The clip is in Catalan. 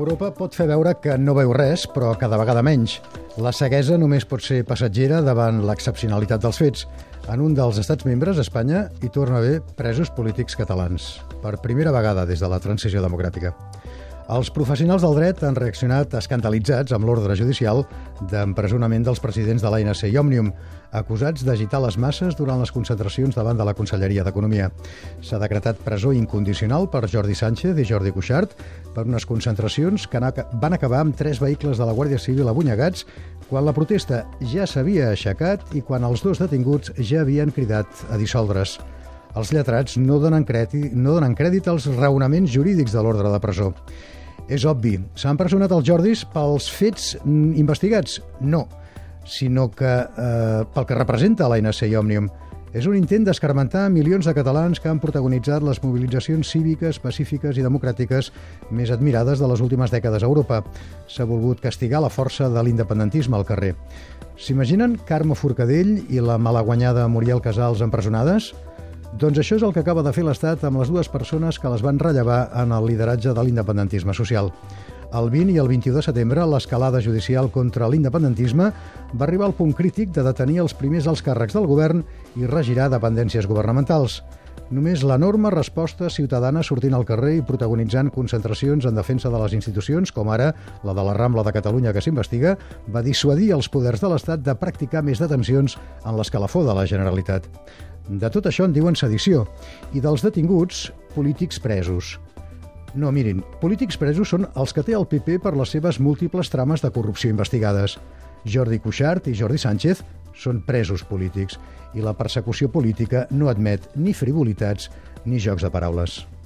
Europa pot fer veure que no veu res, però cada vegada menys. La ceguesa només pot ser passatgera davant l'excepcionalitat dels fets. En un dels estats membres, Espanya, hi torna a haver presos polítics catalans, per primera vegada des de la transició democràtica. Els professionals del dret han reaccionat escandalitzats amb l'ordre judicial d'empresonament dels presidents de l'ANC i Òmnium, acusats d'agitar les masses durant les concentracions davant de la Conselleria d'Economia. S'ha decretat presó incondicional per Jordi Sánchez i Jordi Cuixart per unes concentracions que van acabar amb 3 vehicles de la Guàrdia Civil abunyegats quan la protesta ja s'havia aixecat i quan els 2 detinguts ja havien cridat a dissoldre's. Els lletrats no donen crèdit als raonaments jurídics de l'ordre de presó. És obvi, s'han personat els Jordis pels fets investigats? No, sinó que pel que representa l'ANC i Òmnium. És un intent d'escarmentar milions de catalans que han protagonitzat les mobilitzacions cíviques, pacífiques i democràtiques més admirades de les últimes dècades a Europa. S'ha volgut castigar la força de l'independentisme al carrer. S'imaginen Carme Forcadell i la malaguanyada Muriel Casals empresonades? Doncs això és el que acaba de fer l'Estat amb les 2 persones que les van rellevar en el lideratge de l'independentisme social. El 20 i el 21 de setembre, l'escalada judicial contra l'independentisme va arribar al punt crític de detenir els primers alts càrrecs del govern i regirar dependències governamentals. Només l'enorme resposta ciutadana sortint al carrer i protagonitzant concentracions en defensa de les institucions, com ara la de la Rambla de Catalunya que s'investiga, va dissuadir els poders de l'Estat de practicar més detencions en l'escalafó de la Generalitat. De tot això en diuen sedició, i dels detinguts, polítics presos. No, mirin, polítics presos són els que té el PP per les seves múltiples trames de corrupció investigades. Jordi Cuixart i Jordi Sánchez són presos polítics, i la persecució política no admet ni frivolitats ni jocs de paraules.